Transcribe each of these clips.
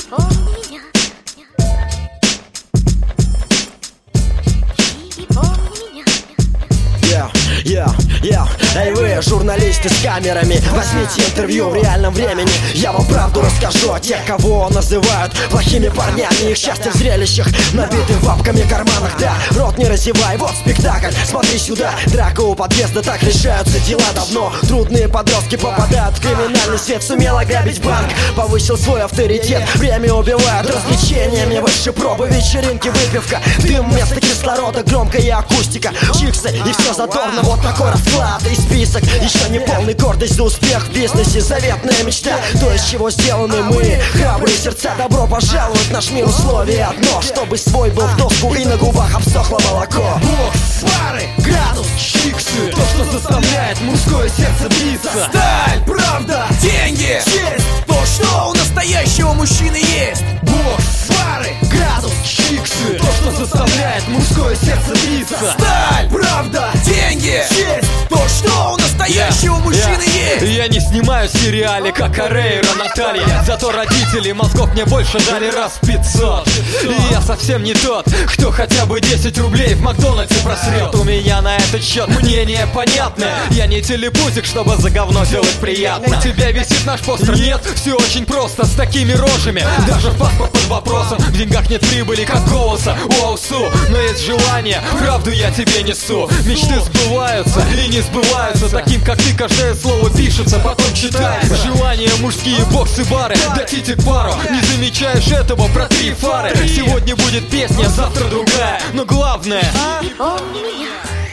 помни меня. И помни меня. Эй вы, журналисты с камерами, возьмите интервью в реальном времени. Я вам правду расскажу о тех, кого называют плохими парнями. Их счастье в зрелищах, набитых бабками карманах. Да, рот не разевай, вот спектакль, смотри сюда. Драка у подъезда, так решаются дела давно. Трудные подростки попадают в криминальный свет. Сумел ограбить банк, повысил свой авторитет. Время убивают развлечениями, выше пробы, вечеринки, выпивка. Дым вместо кислорода, громкая акустика, чиксы и все задорно, вот такой расклад и список. Еще не полный, гордость за успех в бизнесе, заветная мечта, то, из чего сделаны мы. Храбрые сердца, добро пожаловать в наш мир. Условие одно, чтобы свой был в доску и на губах обсохло молоко. Бокс, пары, градус, чиксы, то, что заставляет мужское сердце биться. Сталь, правда, деньги, честь, то, что у настоящего мужчины есть. Бокс, пары, градус, чиксы, то, что заставляет мужское сердце биться. Сталь, правда, деньги, честь, то, что у настоящего мужчины есть. Я не снимаю сериалы, как Карейра Наталья, зато родители мозгов мне больше дали раз 500. И я совсем не тот, кто хотя бы 10 рублей в Макдональдсе просрет. У меня на этот счет мнение понятное. Я не телепузик, чтобы за говно делать приятно. У тебя висит наш постер? Нет, все очень просто, с такими рожами. Даже паспорт под вопросом, в деньгах нет прибыли, как голоса у Аусу. Но есть желание, правду я тебе несу. Мечты сбываются и не сбываются. Таким, как ты, каждое слово пишется, потом читается. Желания, мужские боксы-бары, дайте пару. Не замечаешь этого, протри фары. Сегодня будет песня, завтра другая, но главное И помни меня.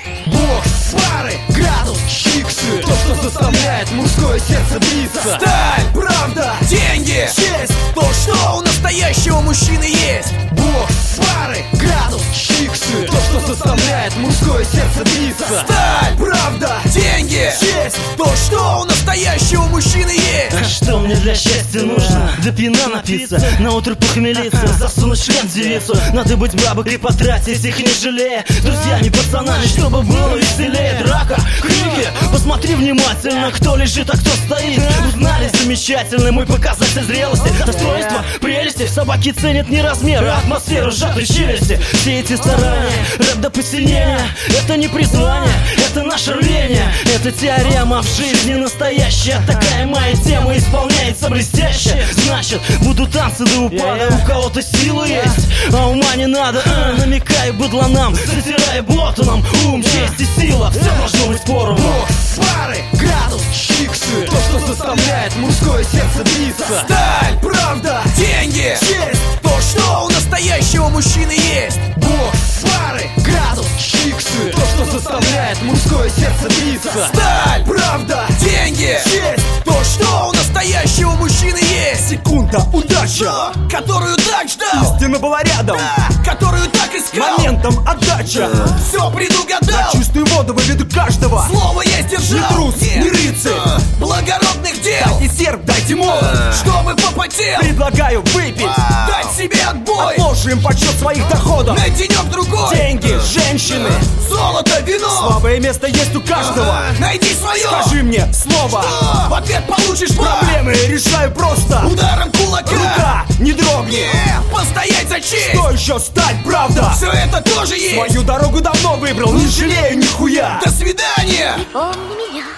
Бокс, пары, градус, чиксы, то, что заставляет мужское сердце биться. Сталь, правда, деньги, честь, то, что у настоящего мужчины есть. Бокс, пары, градус, чиксы, то, что заставляет мужское сердце биться. Сталь, правда, деньги, честь, то, что у настоящего мужчины есть. А что мне для счастья нужно? До пьяна напиться, на утро похмелиться, засунуть шлем в девицу. Надо быть бабок и потратить их не жалея. Друзьями, пацанами, чтобы было веселее. Драка, крики, посмотри внимательно, кто лежит, а кто стоит. Узнали замечательно мой показатель зрелости. Достоинство, прелести, собаки ценят не размеры, а атмосферу сжатой челюсти. Все эти старания, рэп до посильнения, это не призвание, это наше рвение. Это теорема в жизни настоящая. Такая моя тема исполняется блестяще. Значит, будут танцы до упада. У кого-то силы есть, а ума не надо. Намекаю быдланам, затирая ботаном. Ум, честь и сила, все должно быть поровну. Бокс, пары, градус, чиксы, то, что заставляет мужское сердце биться. Сталь, правда, деньги, честь, то, что у настоящего мужчины есть. Бокс, пары, градус, чиксы, то, что заставляет мужское сердце биться. Сталь, правда, деньги, честь, то, что у настоящего мужчины есть. Секунда, удача, Которую так ждал, истина была рядом, да, которую так искал. моментом отдача. Все предугадал, Чистую воду выведу каждого. слово я сдержал. Не трус, не рыцарь. Благородных дел, Дайте серп, дайте молот. чтобы попотел, Предлагаю выпить. дать себе отбой. Отложим подсчет своих доходов. На денек-другой, Деньги, женщины, золото, вино. слабое место есть у каждого. Найди свое. Скажи мне слово. В ответ получишь Проблемы решаю просто. ударом кулака. Рука не дрогнет. Постоять за честь. Что еще стать, правда? Все это тоже есть. Свою дорогу давно выбрал, не жалею нихуя. До свидания. И помни меня.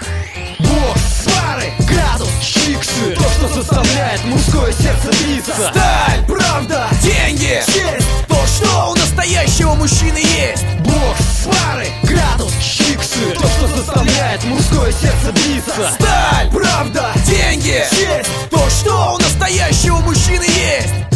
Бокс, пары, градус, чиксы, то, что заставляет мужское сердце биться. Сталь, правда, деньги, честь, то, что у настоящего мужчины есть. Бокс, пары, градус, чиксы, то, что заставляет мужское сердце биться. Сталь, правда, деньги, честь, то, что у настоящего мужчины есть.